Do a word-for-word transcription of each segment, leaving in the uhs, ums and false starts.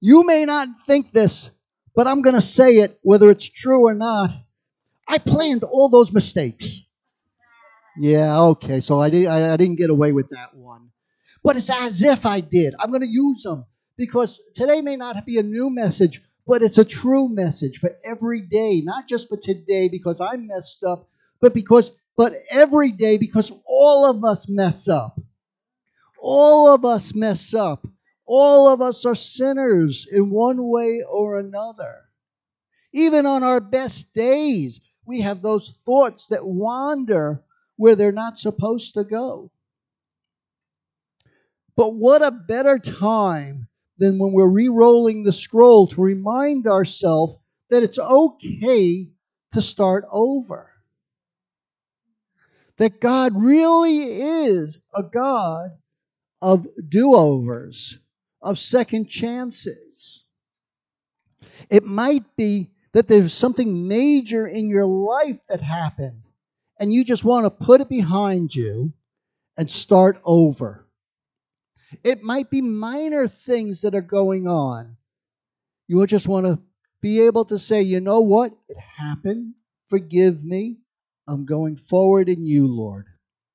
You may not think this, but I'm going to say it whether it's true or not. I planned all those mistakes. Yeah, okay, so I, did, I, I didn't get away with that one. But it's as if I did. I'm going to use them because today may not be a new message, but it's a true message for every day, not just for today because I messed up, but because but every day because all of us mess up. All of us mess up. All of us are sinners in one way or another. Even on our best days, we have those thoughts that wander where they're not supposed to go. But what a better time than when we're re-rolling the scroll to remind ourselves that it's okay to start over. That God really is a God of do-overs, of second chances. It might be that there's something major in your life that happened, and you just want to put it behind you and start over. It might be minor things that are going on. You just want to be able to say, you know what? It happened. Forgive me. I'm going forward in you, Lord.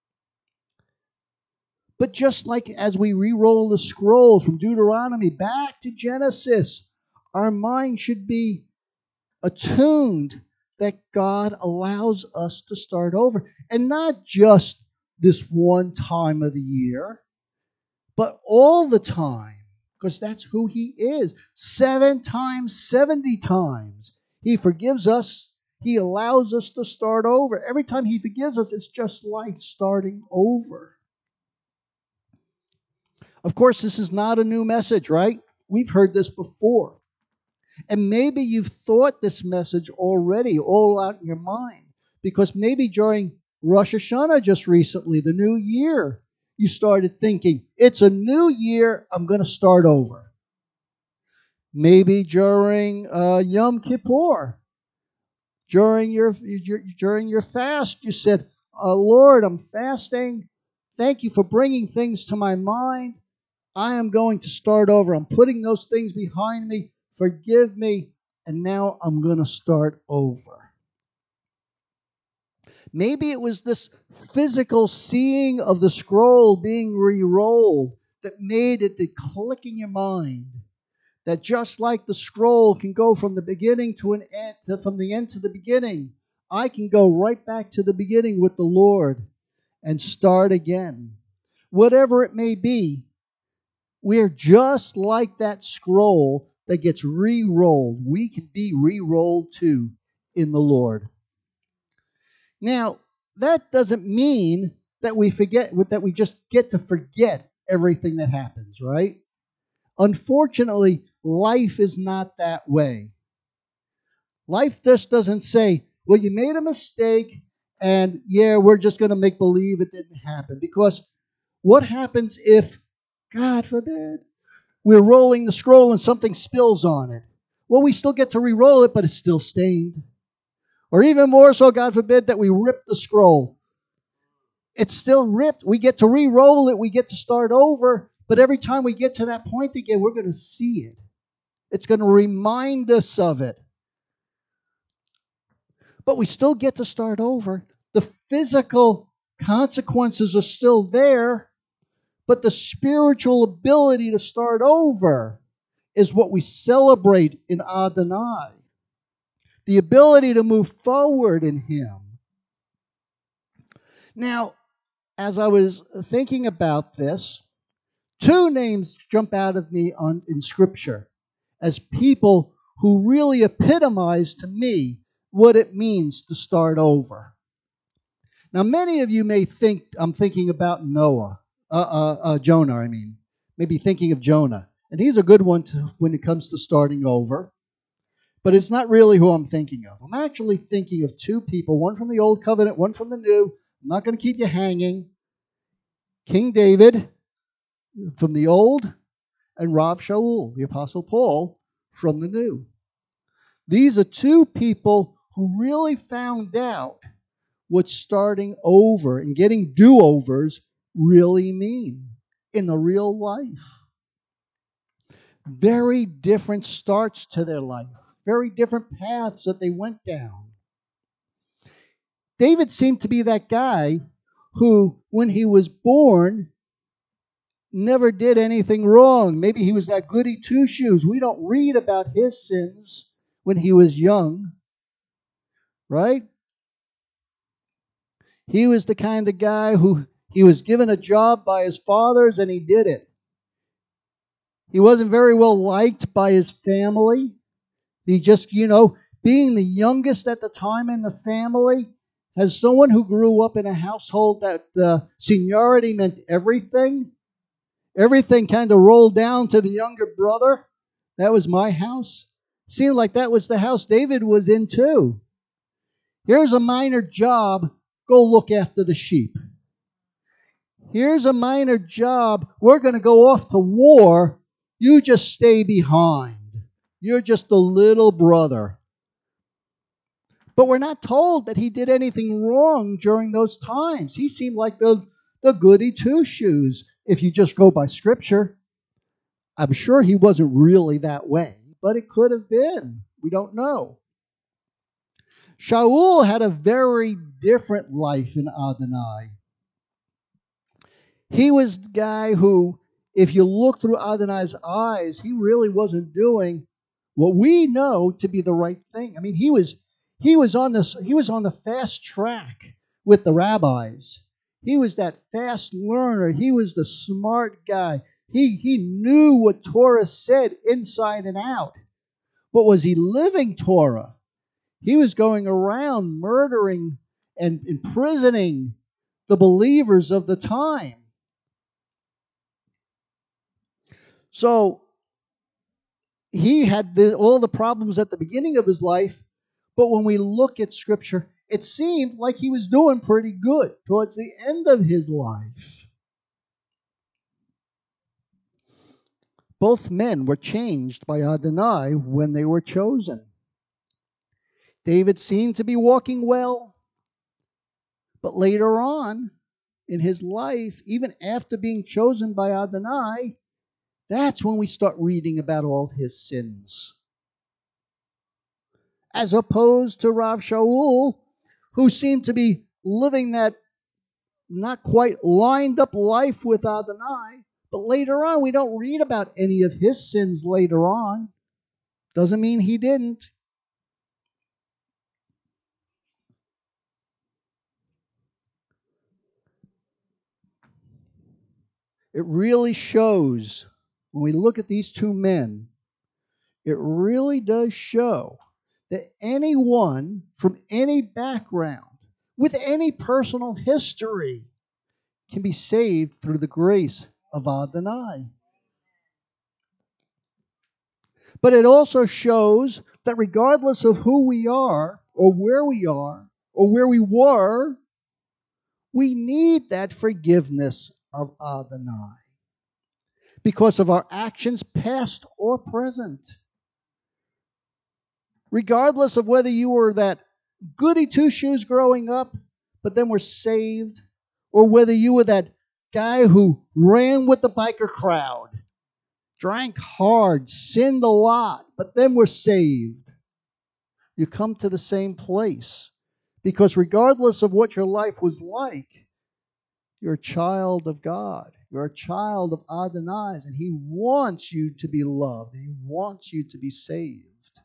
But just like as we re-roll the scroll from Deuteronomy back to Genesis, our mind should be attuned that God allows us to start over. And not just this one time of the year, but all the time, because that's who He is. Seven times, seventy times. He forgives us. He allows us to start over. Every time He forgives us, it's just like starting over. Of course, this is not a new message, right? We've heard this before. And maybe you've thought this message already all out in your mind. Because maybe during Rosh Hashanah just recently, the new year, you started thinking, it's a new year, I'm going to start over. Maybe during uh, Yom Kippur, during your, your, during your fast, you said, uh, Lord, I'm fasting. Thank you for bringing things to my mind. I am going to start over. I'm putting those things behind me. Forgive me. And now I'm going to start over. Maybe it was this physical seeing of the scroll being re-rolled that made it the click in your mind. That just like the scroll can go from the beginning to an end, from the end to the beginning, I can go right back to the beginning with the Lord and start again. Whatever it may be, we're just like that scroll that gets re-rolled. We can be re-rolled too in the Lord. Now, that doesn't mean that we forget, that we just get to forget everything that happens, right? Unfortunately, life is not that way. Life just doesn't say, well, you made a mistake, and yeah, we're just going to make believe it didn't happen. Because what happens if, God forbid, we're rolling the scroll and something spills on it? Well, we still get to re-roll it, but it's still stained. Or even more so, God forbid, that we rip the scroll. It's still ripped. We get to re-roll it. We get to start over. But every time we get to that point again, we're going to see it. It's going to remind us of it. But we still get to start over. The physical consequences are still there, but the spiritual ability to start over is what we celebrate in Adonai. The ability to move forward in Him. Now, as I was thinking about this, two names jump out of me on, in Scripture as people who really epitomize to me what it means to start over. Now, many of you may think I'm thinking about Noah, uh, uh, uh, Jonah, I mean, maybe thinking of Jonah. And he's a good one to, when it comes to starting over. But it's not really who I'm thinking of. I'm actually thinking of two people, one from the Old Covenant, one from the New. I'm not going to keep you hanging. King David from the Old, and Rav Shaul, the Apostle Paul, from the New. These are two people who really found out what starting over and getting do-overs really mean in the real life. Very different starts to their life, very different paths that they went down. David seemed to be that guy who, when he was born, never did anything wrong. Maybe he was that goody two-shoes. We don't read about his sins when he was young, right? He was the kind of guy who he was given a job by his fathers and he did it. He wasn't very well liked by his family. He just, you know, being the youngest at the time in the family, as someone who grew up in a household that uh, seniority meant everything, everything kind of rolled down to the younger brother. That was my house. Seemed like that was the house David was in too. Here's a minor job. Go look after the sheep. Here's a minor job. We're going to go off to war. You just stay behind. You're just a little brother. But we're not told that he did anything wrong during those times. He seemed like the, the goody two-shoes, if you just go by Scripture. I'm sure he wasn't really that way, but it could have been. We don't know. Shaul had a very different life in Adonai. He was the guy who, if you look through Adonai's eyes, he really wasn't doing what we know to be the right thing. I mean, he was he was on this he was on the fast track with the rabbis. He was that fast learner. He was the smart guy. He he knew what Torah said inside and out. But was he living Torah? He was going around murdering and imprisoning the believers of the time. So he had the, all the problems at the beginning of his life, but when we look at Scripture, it seemed like he was doing pretty good towards the end of his life. Both men were changed by Adonai when they were chosen. David seemed to be walking well, but later on in his life, even after being chosen by Adonai, that's when we start reading about all his sins. As opposed to Rav Shaul, who seemed to be living that not quite lined up life with Adonai, but later on we don't read about any of his sins later on. Doesn't mean he didn't. It really shows, when we look at these two men, it really does show that anyone from any background, with any personal history, can be saved through the grace of Adonai. But it also shows that regardless of who we are, or where we are, or where we were, we need that forgiveness of Adonai because of our actions, past or present. Regardless of whether you were that goody two-shoes growing up, but then were saved, or whether you were that guy who ran with the biker crowd, drank hard, sinned a lot, but then were saved. You come to the same place. Because regardless of what your life was like, you're a child of God. You're a child of Adonai's, and He wants you to be loved. He wants you to be saved.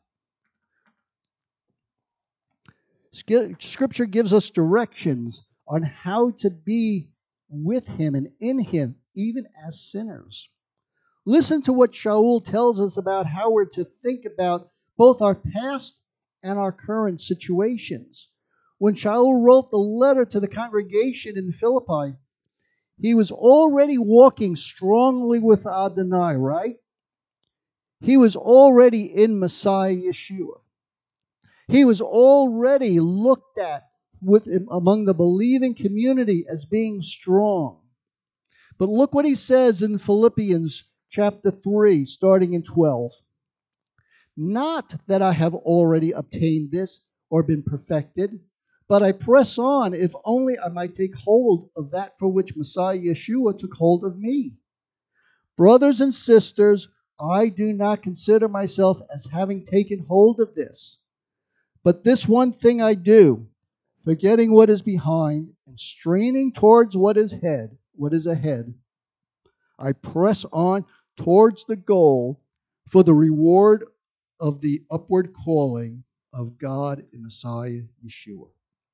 Scripture gives us directions on how to be with Him and in Him, even as sinners. Listen to what Shaul tells us about how we're to think about both our past and our current situations. When Shaul wrote the letter to the congregation in Philippi, he was already walking strongly with Adonai, right? He was already in Messiah Yeshua. He was already looked at with, among the believing community as being strong. But look what he says in Philippians chapter three, starting in twelve. Not that I have already obtained this or been perfected, but I press on, if only I might take hold of that for which Messiah Yeshua took hold of me. Brothers and sisters, I do not consider myself as having taken hold of this. But this one thing I do, forgetting what is behind and straining towards what is ahead, what is ahead, I press on towards the goal for the reward of the upward calling of God in Messiah Yeshua.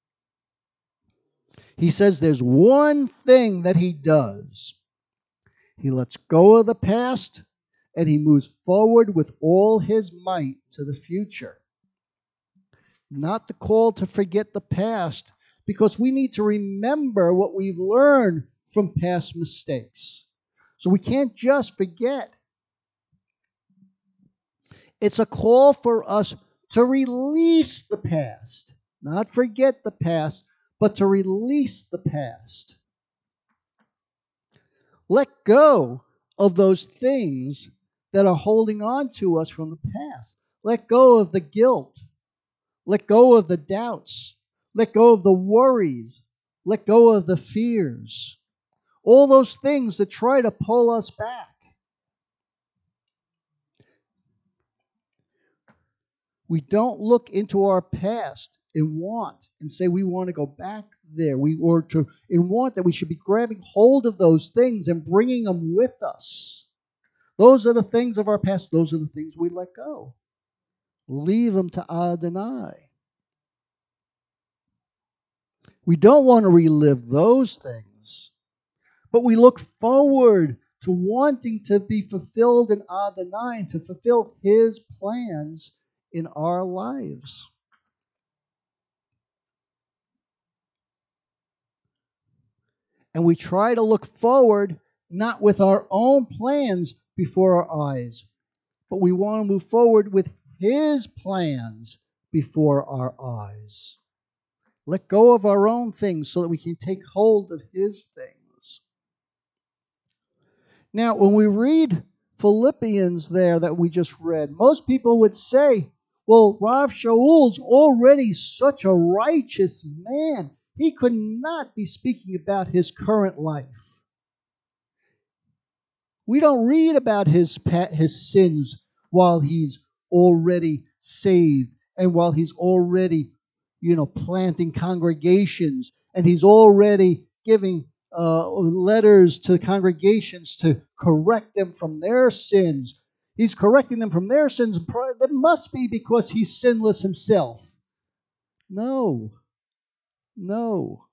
He says there's one thing that he does. He lets go of the past and he moves forward with all his might to the future. Not the call to forget the past, because we need to remember what we've learned from past mistakes. So we can't just forget. It's a call for us to release the past, not forget the past, but to release the past. Let go of those things that are holding on to us from the past. Let go of the guilt. Let go of the doubts. Let go of the worries. Let go of the fears. All those things that try to pull us back. We don't look into our past and want and say we want to go back there. We or to and want that we should be grabbing hold of those things and bringing them with us. Those are the things of our past. Those are the things we let go. Leave them to Adonai. We don't want to relive those things, but we look forward to wanting to be fulfilled in Adonai, to fulfill His plans in our lives. And we try to look forward not with our own plans before our eyes, but we want to move forward with His plans before our eyes. Let go of our own things so that we can take hold of His things. Now, when we read Philippians there that we just read, most people would say, well, Rav Shaul's already such a righteous man. He could not be speaking about his current life. We don't read about his his sins while he's already saved and while he's already, you know, planting congregations and he's already giving uh, letters to congregations to correct them from their sins. He's correcting them from their sins. That must be because he's sinless himself. No. No.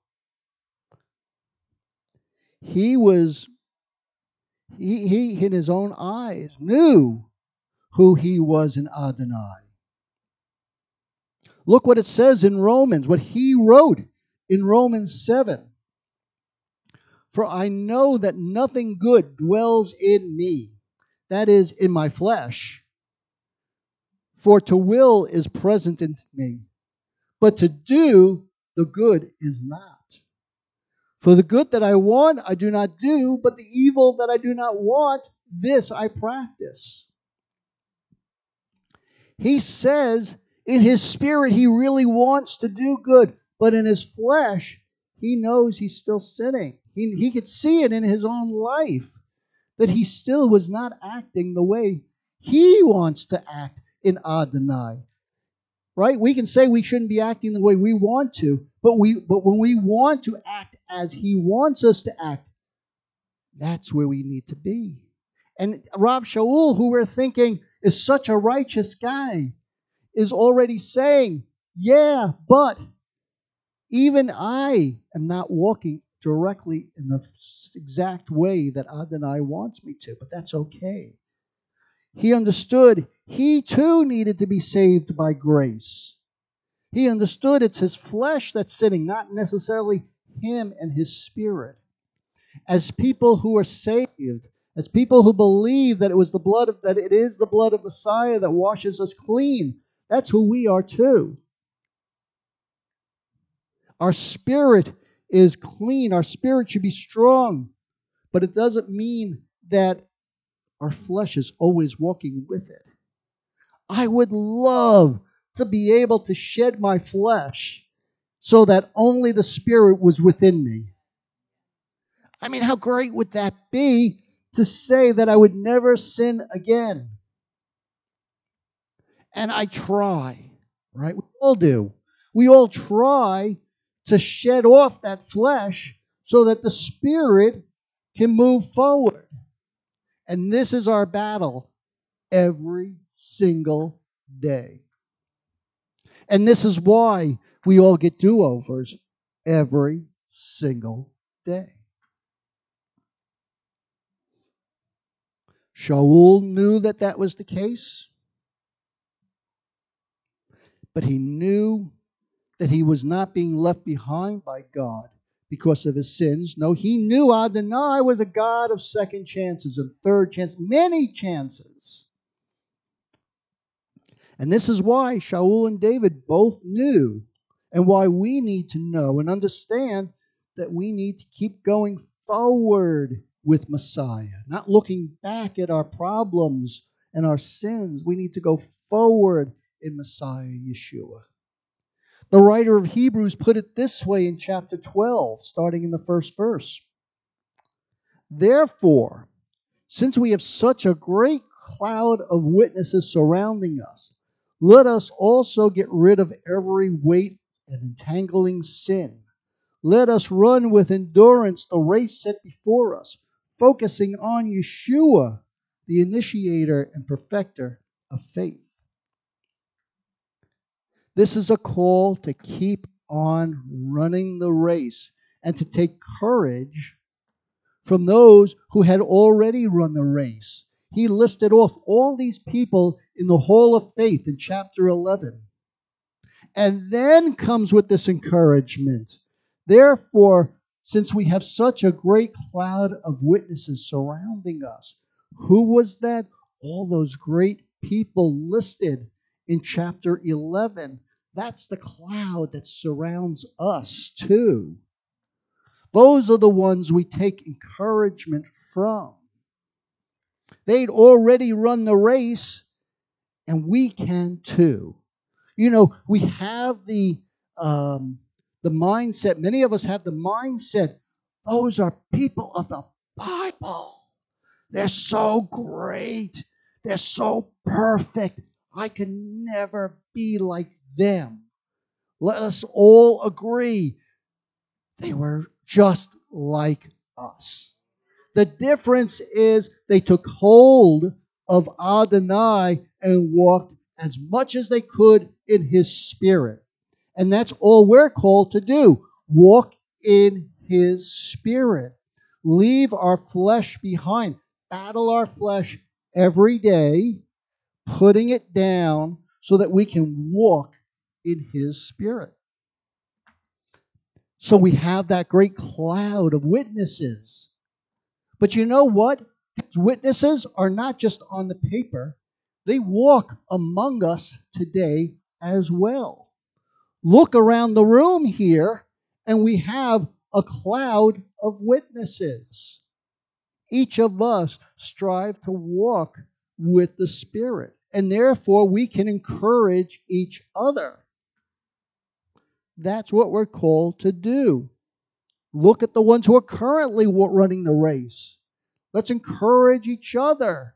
He was, he, he in his own eyes knew who he was in Adonai. Look what it says in Romans, what he wrote in Romans seven. For I know that nothing good dwells in me, that is, in my flesh. For to will is present in me, but to do the good is not. For the good that I want, I do not do, but the evil that I do not want, this I practice. He says in his spirit he really wants to do good, but in his flesh he knows he's still sinning. He, he could see it in his own life that he still was not acting the way he wants to act in Adonai. Right? We can say we shouldn't be acting the way we want to, but we but when we want to act as he wants us to act, that's where we need to be. And Rav Shaul, who we're thinking is such a righteous guy, is already saying, yeah, but even I am not walking directly in the exact way that Adonai wants me to, but that's okay. He understood he too needed to be saved by grace. He understood it's his flesh that's sinning, not necessarily him and his spirit. As people who are saved, as people who believe that it was the blood of that it is the blood of Messiah that washes us clean, that's who we are too. Our spirit is clean. Our spirit should be strong, but it doesn't mean that our flesh is always walking with it. I would love to be able to shed my flesh so that only the Spirit was within me. I mean, how great would that be to say that I would never sin again. And I try, right? We all do. We all try to shed off that flesh so that the Spirit can move forward. And this is our battle every single day. And this is why we all get do-overs every single day. Shaul knew that that was the case, but he knew that he was not being left behind by God because of his sins. No, he knew Adonai was a God of second chances and third chances, many chances. And this is why Shaul and David both knew, and why we need to know and understand that we need to keep going forward with Messiah, not looking back at our problems and our sins. We need to go forward in Messiah Yeshua. The writer of Hebrews put it this way in chapter twelve, starting in the first verse. Therefore, since we have such a great cloud of witnesses surrounding us, let us also get rid of every weight and entangling sin. Let us run with endurance the race set before us, focusing on Yeshua, the initiator and perfecter of faith. This is a call to keep on running the race and to take courage from those who had already run the race. He listed off all these people in the Hall of Faith in chapter eleven. And then comes with this encouragement. Therefore, since we have such a great cloud of witnesses surrounding us, who was that? All those great people listed in chapter eleven. That's the cloud that surrounds us too. Those are the ones we take encouragement from. They'd already run the race, and we can too. You know, we have the um, the mindset, many of us have the mindset, those are people of the Bible. They're so great. They're so perfect. I can never be like them. Let us all agree they were just like us. The difference is they took hold of Adonai and walked as much as they could in His Spirit. And that's all we're called to do. Walk in His Spirit. Leave our flesh behind. Battle our flesh every day, putting it down so that we can walk in His Spirit. So we have that great cloud of witnesses. But you know what? These witnesses are not just on the paper. They walk among us today as well. Look around the room here, and we have a cloud of witnesses. Each of us strive to walk with the Spirit, and therefore we can encourage each other. That's what we're called to do. Look at the ones who are currently running the race. Let's encourage each other.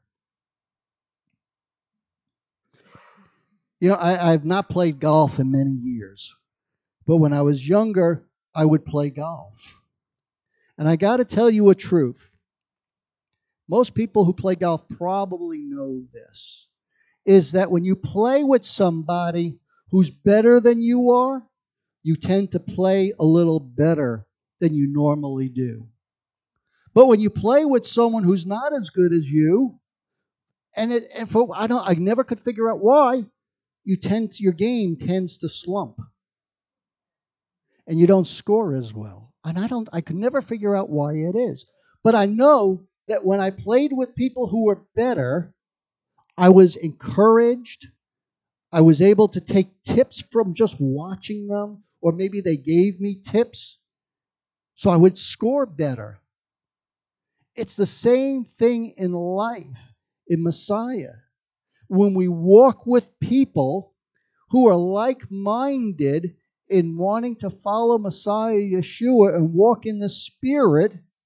You know, I, I've not played golf in many years, but when I was younger, I would play golf. And I got to tell you a truth. Most people who play golf probably know this, is that when you play with somebody who's better than you are, you tend to play a little better than you normally do. But when you play with someone who's not as good as you, and, it, and for I don't, I never could figure out why, you tend to, your game tends to slump, and you don't score as well. And I don't, I could never figure out why it is. But I know that when I played with people who were better, I was encouraged. I was able to take tips from just watching them, or maybe they gave me tips, so I would score better. It's the same thing in life, in Messiah. When we walk with people who are like-minded in wanting to follow Messiah Yeshua and walk in the Spirit,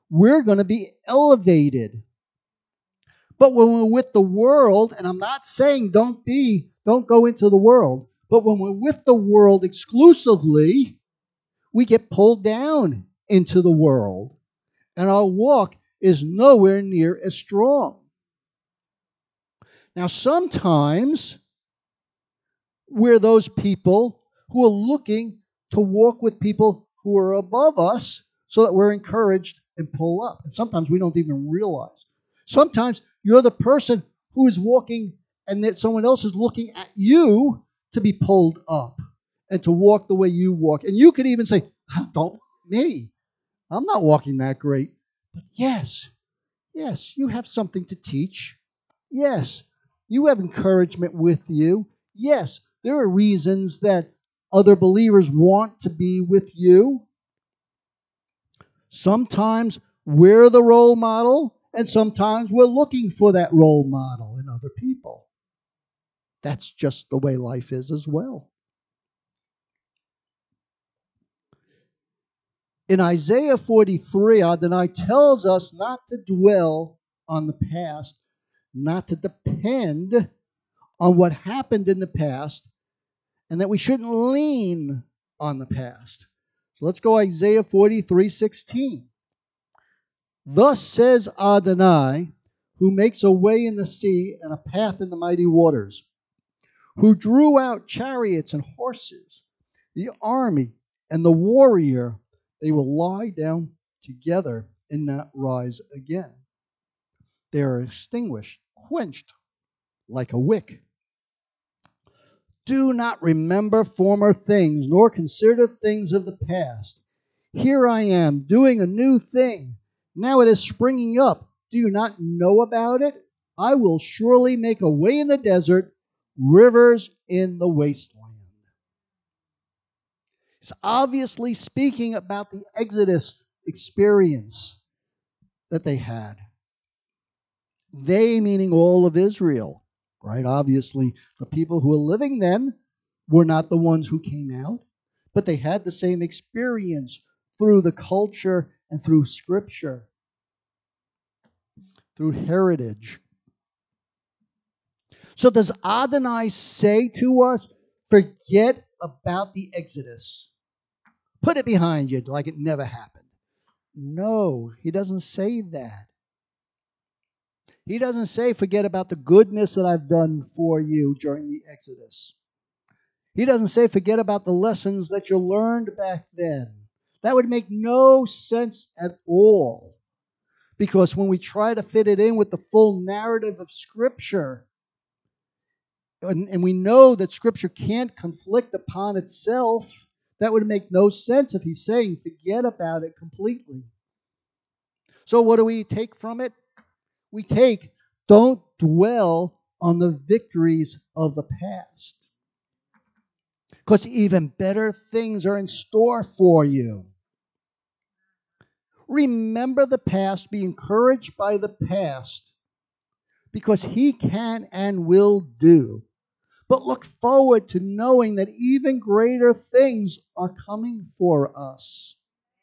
we're going to be elevated. But when we're with the world, and I'm not saying don't be, don't go into the world, but when we're with the world exclusively, we get pulled down into the world, and our walk is nowhere near as strong. Now, sometimes we're those people who are looking to walk with people who are above us so that we're encouraged and pull up. And sometimes we don't even realize. Sometimes you're the person who is walking and that someone else is looking at you to be pulled up and to walk the way you walk. And you could even say, don't me. I'm not walking that great. But yes, yes, you have something to teach. Yes, you have encouragement with you. Yes, there are reasons that other believers want to be with you. Sometimes we're the role model, and sometimes we're looking for that role model in other people. That's just the way life is as well. In Isaiah forty-three, Adonai tells us not to dwell on the past, not to depend on what happened in the past, and that we shouldn't lean on the past. So let's go Isaiah forty-three sixteen. Thus says Adonai, who makes a way in the sea and a path in the mighty waters, who drew out chariots and horses, the army and the warrior, they will lie down together and not rise again. They are extinguished, quenched like a wick. Do not remember former things, nor consider things of the past. Here I am, doing a new thing. Now it is springing up. Do you not know about it? I will surely make a way in the desert, rivers in the wasteland. It's obviously speaking about the Exodus experience that they had. They meaning all of Israel, right? Obviously, the people who were living then were not the ones who came out, but they had the same experience through the culture and through Scripture, through heritage. So does Adonai say to us, forget about the Exodus? Put it behind you like it never happened. No, he doesn't say that. He doesn't say, forget about the goodness that I've done for you during the Exodus. He doesn't say, forget about the lessons that you learned back then. That would make no sense at all. Because when we try to fit it in with the full narrative of Scripture, and, and we know that Scripture can't conflict upon itself, that would make no sense if he's saying, forget about it completely. So what do we take from it? We take, don't dwell on the victories of the past. Because even better things are in store for you. Remember the past, be encouraged by the past, because he can and will do. But look forward to knowing that even greater things are coming for us.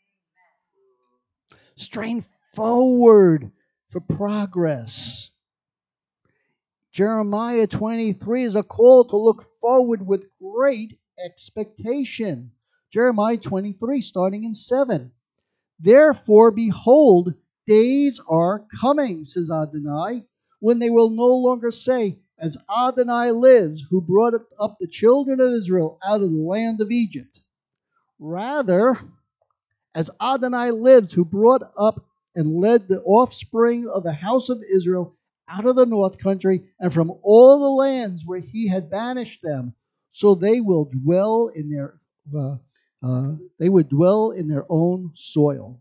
Strain forward for progress. Jeremiah twenty-three is a call to look forward with great expectation. Jeremiah twenty-three, starting in seven. Therefore, behold, days are coming, says Adonai, when they will no longer say, as Adonai lives, who brought up the children of Israel out of the land of Egypt. Rather, as Adonai lives, who brought up and led the offspring of the house of Israel out of the north country and from all the lands where he had banished them, so they will dwell in their uh, uh, they would dwell in their own soil.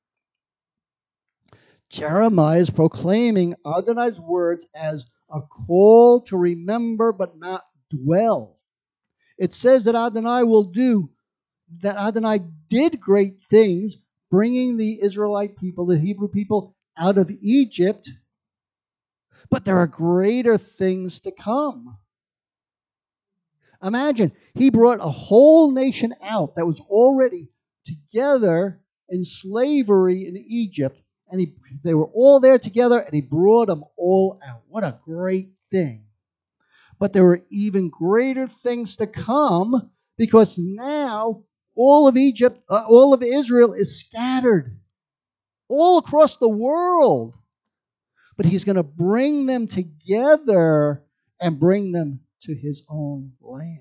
Jeremiah is proclaiming Adonai's words as a call to remember but not dwell. It says that Adonai will do, that Adonai did great things, bringing the Israelite people, the Hebrew people, out of Egypt, but there are greater things to come. Imagine, he brought a whole nation out that was already together in slavery in Egypt, and he, they were all there together, and he brought them all out. What a great thing. But there were even greater things to come, because now all of Egypt, uh, all of Israel is scattered all across the world. But he's going to bring them together and bring them to his own land.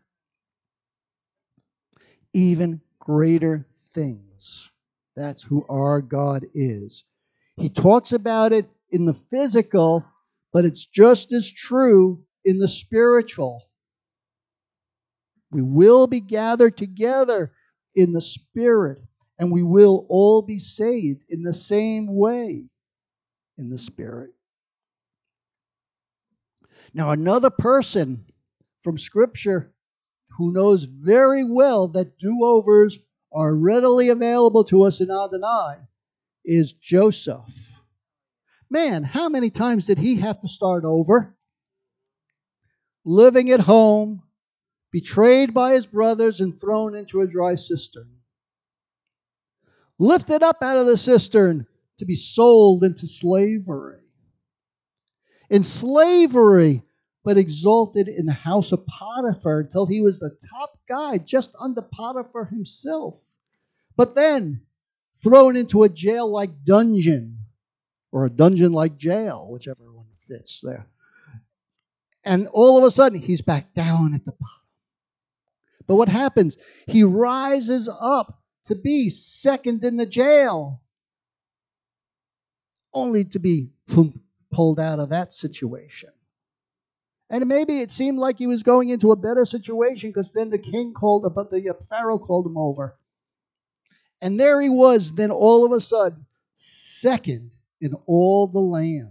Even greater things. That's who our God is. He talks about it in the physical, but it's just as true in the spiritual. We will be gathered together in the Spirit, and we will all be saved in the same way in the Spirit. Now, another person from Scripture who knows very well that do-overs are readily available to us in Adonai is Joseph. Man, how many times did he have to start over? Living at home, betrayed by his brothers and thrown into a dry cistern. Lifted up out of the cistern to be sold into slavery. In slavery, but exalted in the house of Potiphar until he was the top guy, just under Potiphar himself. But then thrown into a jail-like dungeon, or a dungeon-like jail, whichever one fits there. And all of a sudden, he's back down at the bottom. But what happens? He rises up to be second in the jail, only to be pulled out of that situation. And maybe it seemed like he was going into a better situation, because then the king called him, but the Pharaoh called him over. And there he was, then all of a sudden, second in all the land.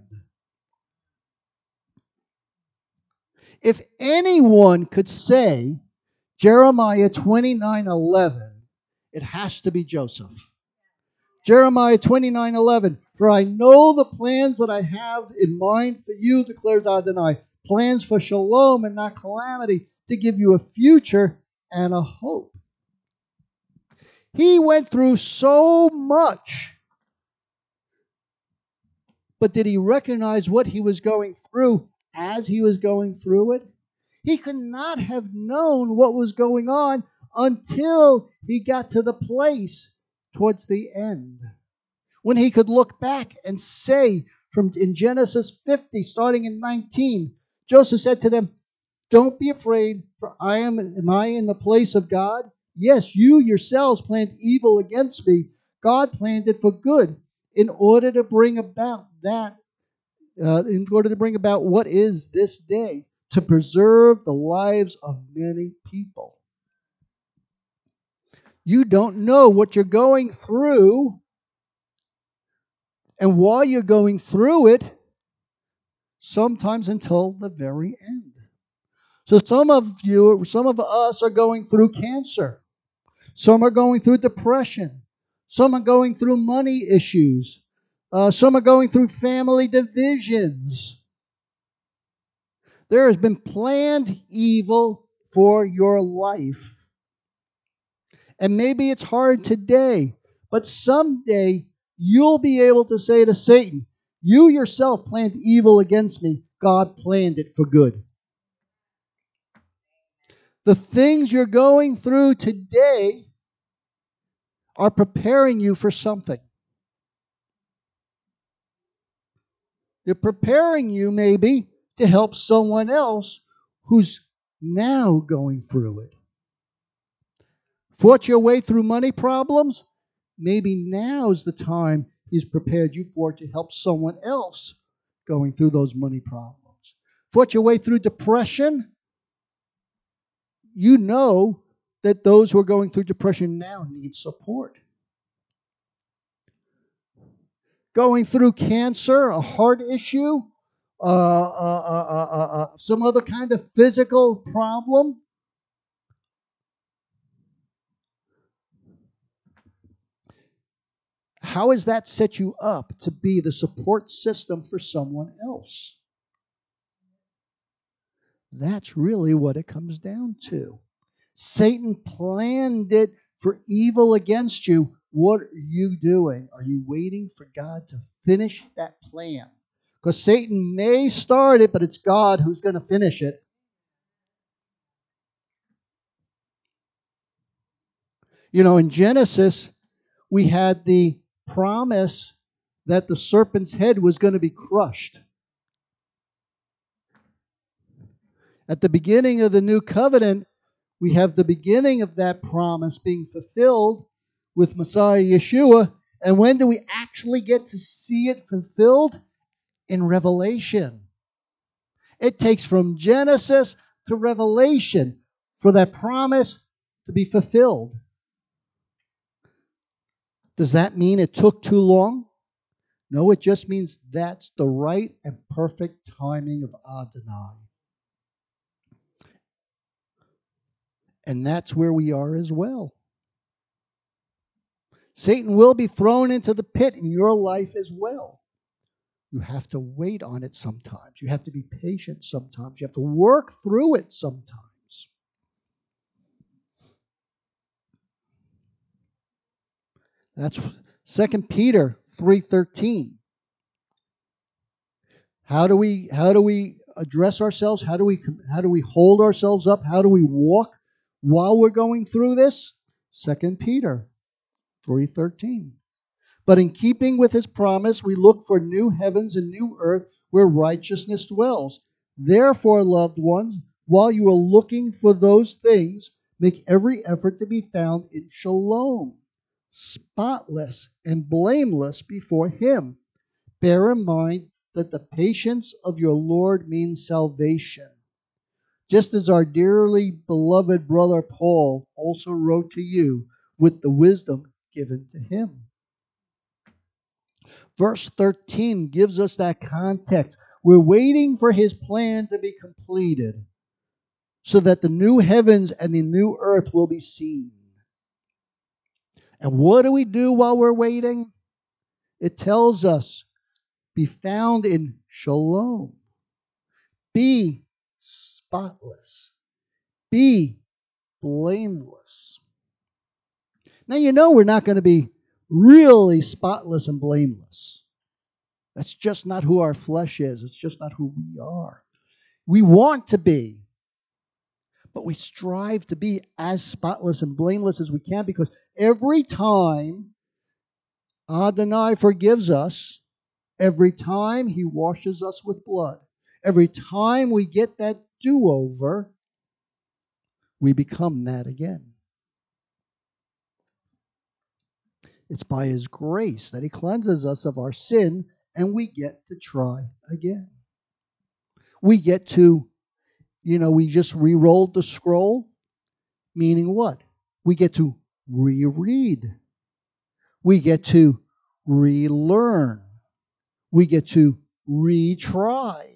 If anyone could say Jeremiah twenty-nine eleven, it has to be Joseph. Jeremiah twenty-nine eleven, for I know the plans that I have in mind for you, declares Adonai, plans for shalom and not calamity, to give you a future and a hope. He went through so much, but did he recognize what he was going through as he was going through it? He could not have known what was going on until he got to the place towards the end, when he could look back and say, from in Genesis fifty, starting in nineteen, Joseph said to them, don't be afraid, for I am, am I in the place of God? Yes, you yourselves planned evil against me. God planned it for good, in order to bring about that, uh, in order to bring about what is this day, to preserve the lives of many people. You don't know what you're going through, and while you're going through it, sometimes until the very end. So some of you, some of us are going through cancer. Some are going through depression. Some are going through money issues. Uh, some are going through family divisions. There has been planned evil for your life. And maybe it's hard today, but someday you'll be able to say to Satan, you yourself planned evil against me. God planned it for good. The things you're going through today are preparing you for something. They're preparing you maybe to help someone else who's now going through it. Fought your way through money problems? Maybe now's the time He's prepared you for to help someone else going through those money problems. Fought your way through depression? You know that those who are going through depression now need support. Going through cancer, a heart issue, uh, uh, uh, uh, uh, uh, some other kind of physical problem. How has that set you up to be the support system for someone else? That's really what it comes down to. Satan planned it for evil against you What are you doing? Are you waiting for God to finish that plan? Because Satan may start it, but it's God who's going to finish it. You know, in Genesis, we had the promise that the serpent's head was going to be crushed. At the beginning of the new covenant, we have the beginning of that promise being fulfilled with Messiah Yeshua. And when do we actually get to see it fulfilled? In Revelation. It takes from Genesis to Revelation for that promise to be fulfilled. Does that mean it took too long? No, it just means that's the right and perfect timing of Adonai. And that's where we are as well. Satan will be thrown into the pit in your life as well. You have to wait on it sometimes. You have to be patient sometimes. You have to work through it sometimes. That's Second Peter three thirteen. How do we how do we address ourselves? How do we how do we hold ourselves up? How do we walk while we're going through this? Second Peter three thirteen. But in keeping with his promise, we look for new heavens and new earth where righteousness dwells. Therefore, loved ones, while you are looking for those things, make every effort to be found in shalom, spotless and blameless before him. Bear in mind that the patience of your Lord means salvation. Just as our dearly beloved brother Paul also wrote to you with the wisdom given to him. Verse thirteen gives us that context. We're waiting for his plan to be completed so that the new heavens and the new earth will be seen. And what do we do while we're waiting? It tells us, be found in shalom. Be spotless. Be blameless. Now, you know we're not going to be really spotless and blameless. That's just not who our flesh is. It's just not who we are. We want to be, but we strive to be as spotless and blameless as we can, because every time Adonai forgives us, every time he washes us with blood, every time we get that do-over, we become that again. It's by his grace that he cleanses us of our sin, and we get to try again. We get to, you know, we just re-rolled the scroll, meaning what? We get to reread. We get to relearn. We get to retry.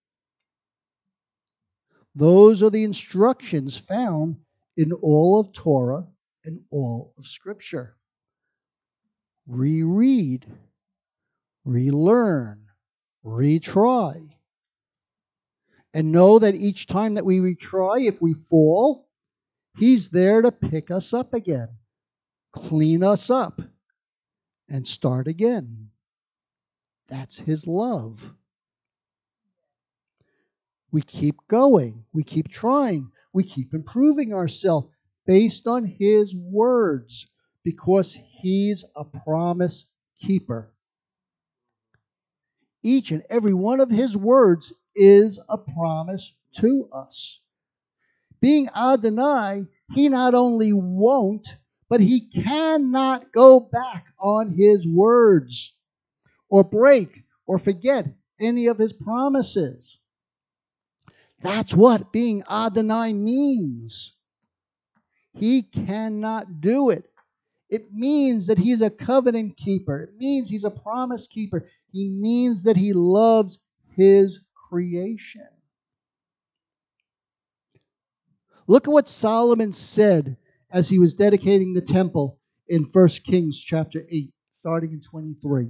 Those are the instructions found in all of Torah and all of Scripture. Reread, relearn, retry. And know that each time that we retry, if we fall, he's there to pick us up again, clean us up, and start again. That's his love. We keep going. We keep trying. We keep improving ourselves based on his words, because he's a promise keeper. Each and every one of his words is a promise to us. Being Adonai, he not only won't, but he cannot go back on his words or break or forget any of his promises. That's what being Adonai means. He cannot do it. It means that he's a covenant keeper. It means he's a promise keeper. He means that he loves his creation. Look at what Solomon said as he was dedicating the temple in First Kings chapter eight, starting in twenty-three.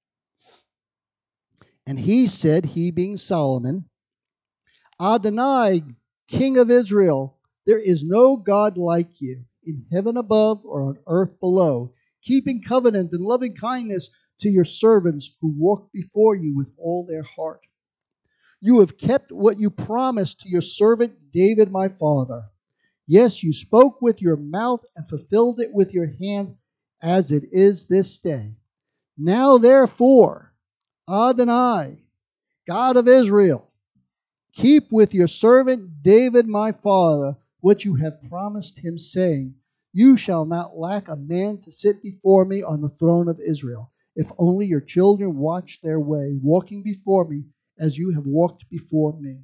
And he said, he being Solomon, Adonai, King of Israel, there is no God like you, in heaven above or on earth below. keeping covenant and loving kindness to your servants who walk before you with all their heart. You have kept what you promised to your servant David my father. Yes, you spoke with your mouth and fulfilled it with your hand, as it is this day. Now therefore, Adonai, God of Israel, keep with your servant David my father what you have promised him, saying, You shall not lack a man to sit before me on the throne of Israel, if only your children watch their way, walking before me as you have walked before me.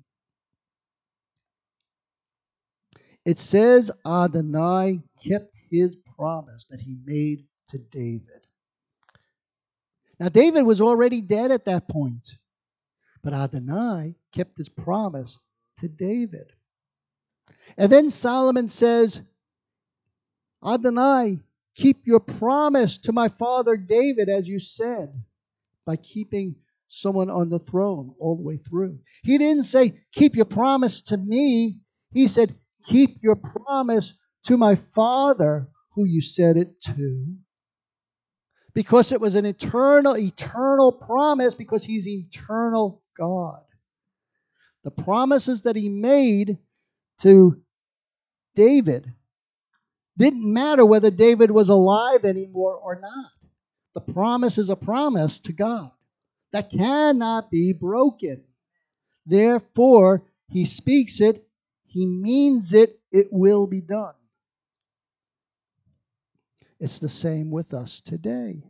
It says Adonai kept his promise that he made to David. Now, David was already dead at that point, but Adonai kept his promise to David. And then Solomon says, Adonai, keep your promise to my father David, as you said, by keeping someone on the throne all the way through. He didn't say, keep your promise to me. He said, keep your promise to my father, who you said it to. Because it was an eternal, eternal promise, because he's eternal God. The promises that he made to David didn't matter whether David was alive anymore or not. The promise is a promise to God that cannot be broken. Therefore, he speaks it, he means it, it will be done. It's the same with us today.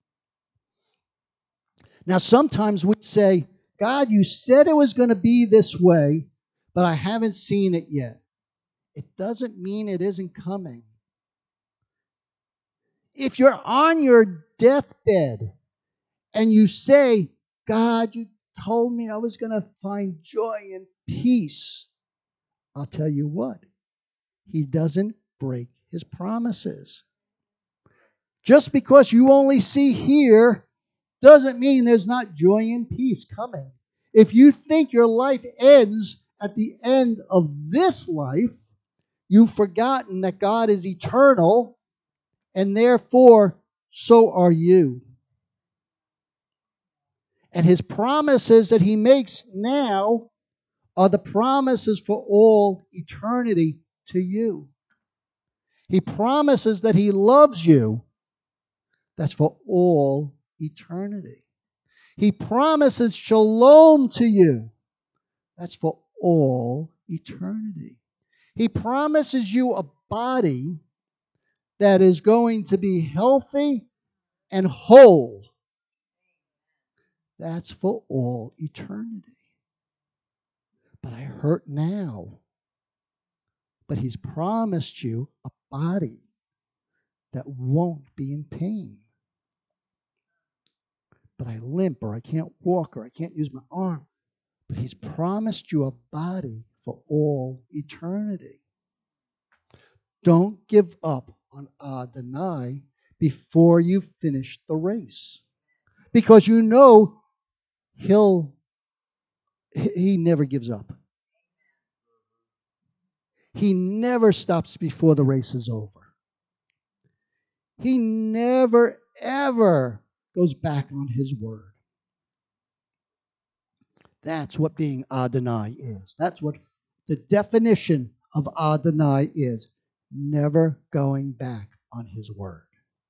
Now, sometimes we say, God, you said it was going to be this way, but I haven't seen it yet. It doesn't mean it isn't coming. If you're on your deathbed and you say, God, you told me I was going to find joy and peace, I'll tell you what, he doesn't break his promises. Just because you only see here doesn't mean there's not joy and peace coming. If you think your life ends at the end of this life, you've forgotten that God is eternal, and therefore, so are you. And his promises that he makes now are the promises for all eternity to you. He promises that he loves you. That's for all eternity. He promises shalom to you. That's for all eternity. He promises you a body that is going to be healthy and whole. That's for all eternity. But I hurt now. But he's promised you a body that won't be in pain. But I limp, or I can't walk, or I can't use my arm. But he's promised you a body for all eternity. Don't give up on Adonai before you've finished the race. Because you know he'll he never gives up. He never stops before the race is over. He never, ever goes back on his word. That's what being Adonai is. That's what the definition of Adonai is. Never going back on his word.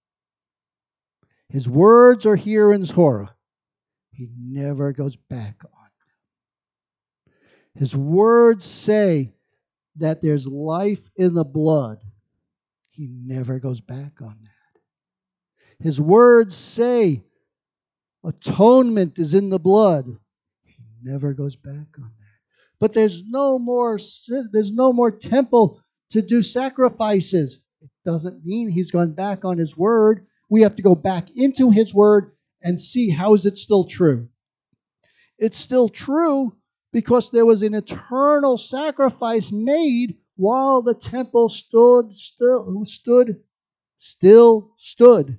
His words are here in Torah. He never goes back on them. His words say that there's life in the blood. He never goes back on that. His words say atonement is in the blood. He never goes back on that. But there's no more there's no more temple to do sacrifices. It doesn't mean he's gone back on his word. We have to go back into his word and see how is it still true. It's still true because there was an eternal sacrifice made while the temple stood still stood still stood.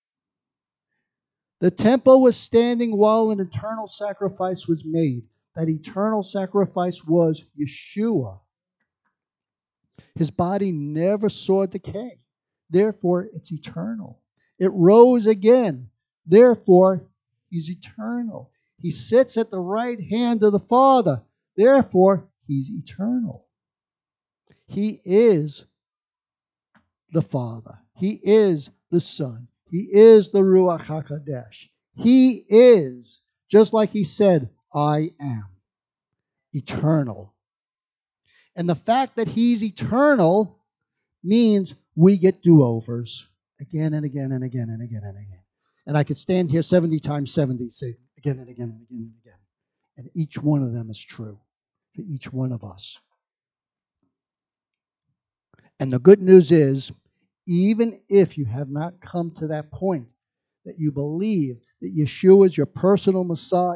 The temple was standing while an eternal sacrifice was made. That eternal sacrifice was Yeshua. His body never saw decay. Therefore, it's eternal. It rose again. Therefore, he's eternal. He sits at the right hand of the Father. Therefore, he's eternal. He is the Father. He is the Son. He is the Ruach HaKodesh. He is, just like he said, I am eternal. And the fact that he's eternal means we get do-overs again and again and again and again and again. And I could stand here seventy times seventy, say again and again and again and again. And each one of them is true for each one of us. And the good news is, even if you have not come to that point that you believe that Yeshua is your personal Messiah,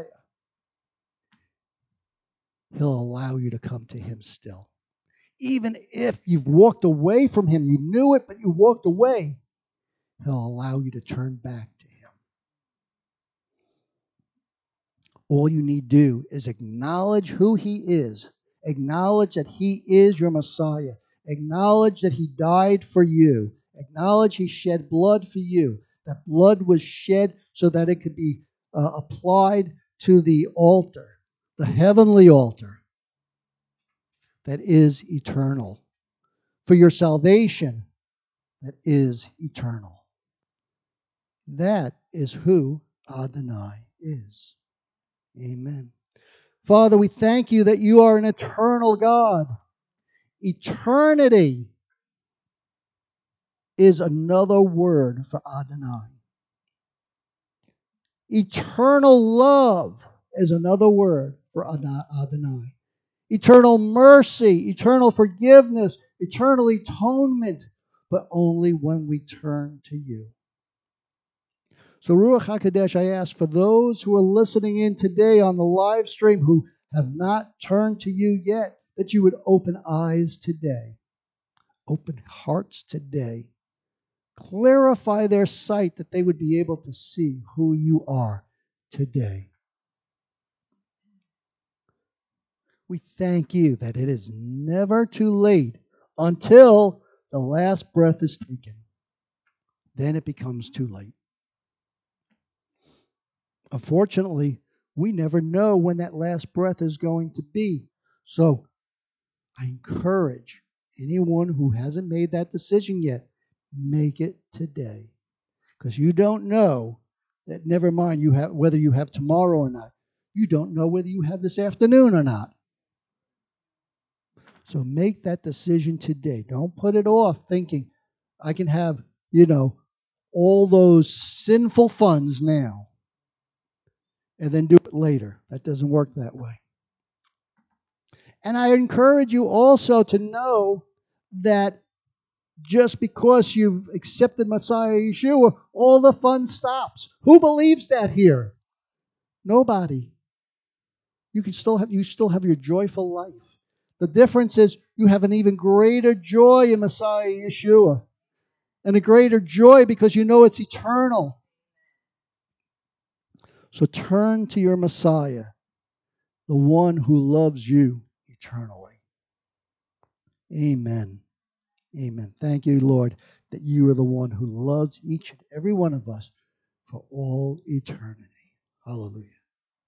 he'll allow you to come to him still. Even if you've walked away from him, you knew it, but you walked away, he'll allow you to turn back to him. All you need to do is acknowledge who he is. Acknowledge that he is your Messiah. Acknowledge that he died for you. Acknowledge he shed blood for you. That blood was shed so that it could be uh, applied to the altar, the heavenly altar that is eternal. For your salvation that is eternal. That is who Adonai is. Amen. Father, we thank you that you are an eternal God. Eternity is another word for Adonai. Eternal love is another word for Adonai. Eternal mercy, eternal forgiveness, eternal atonement, but only when we turn to you. So Ruach HaKodesh, I ask for those who are listening in today on the live stream who have not turned to you yet, that you would open eyes today, open hearts today, clarify their sight that they would be able to see who you are today. We thank you that it is never too late until the last breath is taken. Then it becomes too late. Unfortunately, we never know when that last breath is going to be. So I encourage anyone who hasn't made that decision yet, make it today. Because you don't know that, never mind you have whether you have tomorrow or not. You don't know whether you have this afternoon or not. So make that decision today. Don't put it off thinking, I can have, you know, all those sinful funds now and then do it later. That doesn't work that way. And I encourage you also to know that just because you've accepted Messiah Yeshua, all the fun stops. Who believes that here? Nobody. You can still have you still have your joyful life. The difference is you have an even greater joy in Messiah Yeshua. And a greater joy because you know it's eternal. So turn to your Messiah, the one who loves you eternally. Amen. Amen. Thank you, Lord, that you are the one who loves each and every one of us for all eternity. Hallelujah.